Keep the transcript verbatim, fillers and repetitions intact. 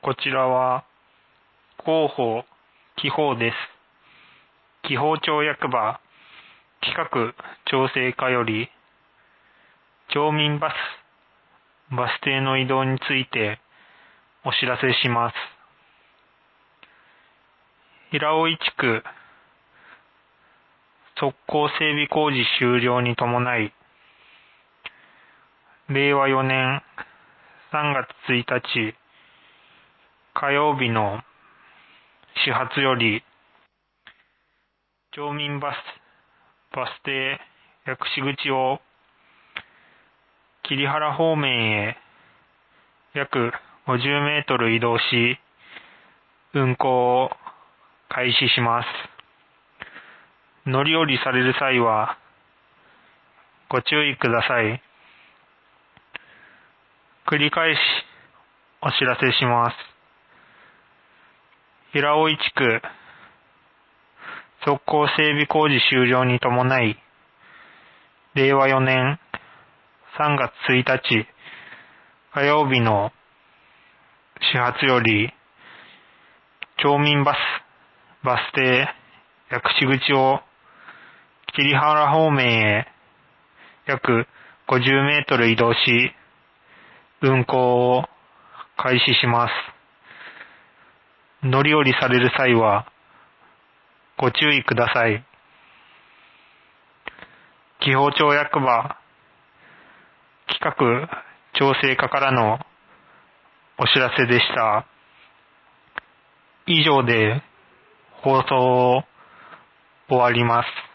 こちらは広報紀報です。紀宝町役場企画調整課より町民バスバス停の移動についてお知らせします。平尾井地区側溝整備工事終了に伴い、れいわよねんさんがつついたち火曜日の始発より、町民バスバス停薬師口を桐原方面へ約ごじゅうメートル移動し、運行を開始します。乗り降りされる際はご注意ください。繰り返しお知らせします。平尾井地区側溝整備工事終了に伴い、れいわよねんさんがつついたち火曜日の始発より、町民バスバス停薬師口を桐原方面へ約ごじゅうメートル移動し、運行を開始します。乗り降りされる際はご注意ください。紀宝町役場企画調整課からのお知らせでした。以上で放送を終わります。